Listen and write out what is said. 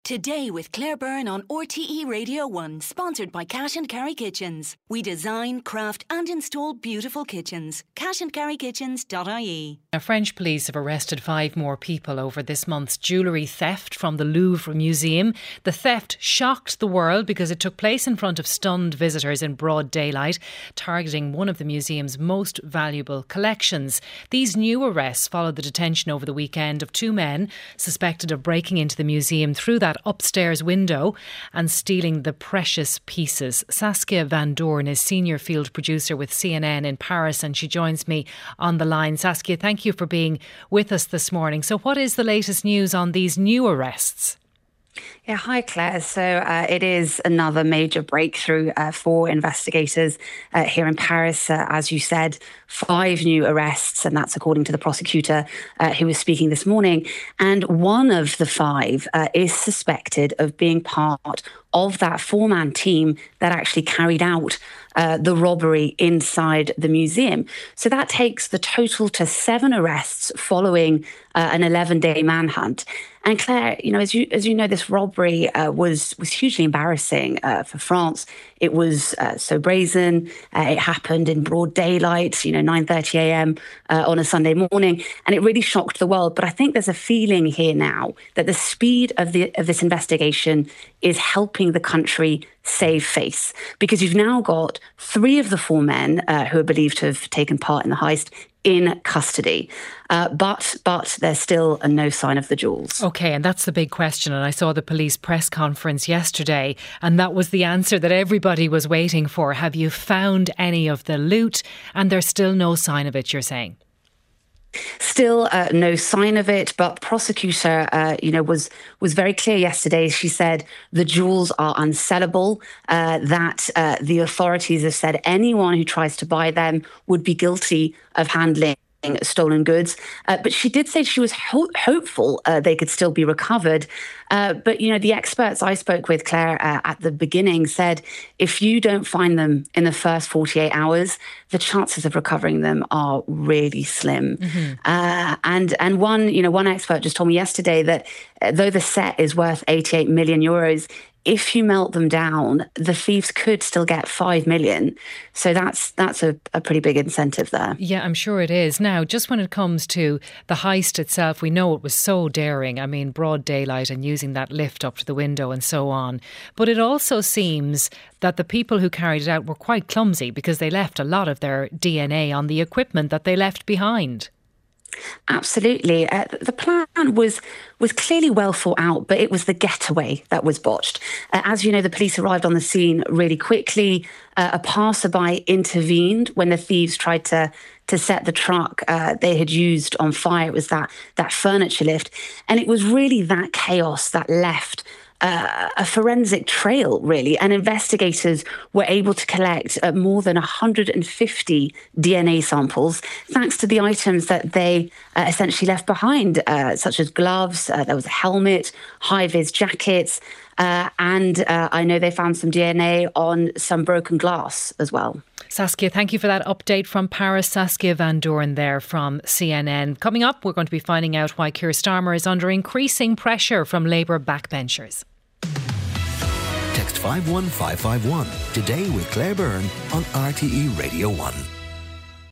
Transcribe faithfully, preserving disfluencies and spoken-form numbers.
Today with Claire Byrne on R T E Radio one, sponsored by Cash and Carry Kitchens. We design, craft and install beautiful kitchens. cash and carry kitchens dot I E. Now, French police have arrested five more people over this month's jewellery theft from the Louvre Museum. The theft shocked the world because it took place in front of stunned visitors in broad daylight, targeting one of the museum's most valuable collections. These new arrests followed the detention over the weekend of two men suspected of breaking into the museum through that upstairs window and stealing the precious pieces. Saskia Van Doorn is senior field producer with C N N in Paris, and she joins me on the line. Saskia, thank you for being with us this morning. So what is the latest news on these new arrests? Yeah, hi Claire. So uh, it is another major breakthrough uh, for investigators uh, here in Paris. Uh, as you said, five new arrests, and that's according to the prosecutor uh, who was speaking this morning. And one of the five uh, is suspected of being part of that four-man team that actually carried out uh, the robbery inside the museum. So that takes the total to seven arrests following uh, an eleven-day manhunt. And Claire, you know, as you as you know, this robbery uh, was was hugely embarrassing uh, for France. It was uh, so brazen. Uh, it happened in broad daylight, you know, nine thirty a.m. Uh, on a Sunday morning, and it really shocked the world. But I think there's a feeling here now that the speed of the of this investigation is helping the country save face, because you've now got three of the four men uh, who are believed to have taken part in the heist in custody. Uh, but but there's still no sign of the jewels. OK, and that's the big question. And I saw the police press conference yesterday, and that was the answer that everybody was waiting for. Have you found any of the loot? And there's still no sign of it, you're saying? Still uh, no sign of it, but prosecutor, uh, you know, was was very clear yesterday. She said the jewels are unsellable, uh, that uh, the authorities have said anyone who tries to buy them would be guilty of handling stolen goods. Uh, but she did say she was ho- hopeful uh, they could still be recovered. Uh, but, you know, the experts I spoke with, Claire, uh, at the beginning said if you don't find them in the first forty-eight hours, the chances of recovering them are really slim. Mm-hmm. Uh, and and one, you know, one expert just told me yesterday that uh, though the set is worth eighty-eight million euros, if you melt them down, the thieves could still get five million. So that's that's a, a pretty big incentive there. Yeah, I'm sure it is. Now, just when it comes to the heist itself, we know it was so daring. I mean, broad daylight and using that lift up to the window and so on. But it also seems that the people who carried it out were quite clumsy because they left a lot of their D N A on the equipment that they left behind. Absolutely. Uh, the plan was was clearly well thought out, but it was the getaway that was botched. Uh, as you know, the police arrived on the scene really quickly. Uh, a passerby intervened when the thieves tried to to set the truck uh, they had used on fire. It was that that furniture lift, and it was really that chaos that left Uh, a forensic trail, really, and investigators were able to collect uh, more than one hundred fifty D N A samples thanks to the items that they uh, essentially left behind, uh, such as gloves, uh, there was a helmet, high-vis jackets, uh, and uh, I know they found some D N A on some broken glass as well. Saskia, thank you for that update from Paris. Saskia Van Doorn there from C N N. Coming up, we're going to be finding out why Keir Starmer is under increasing pressure from Labour backbenchers. Text five one five five one today with Claire Byrne on R T E Radio one.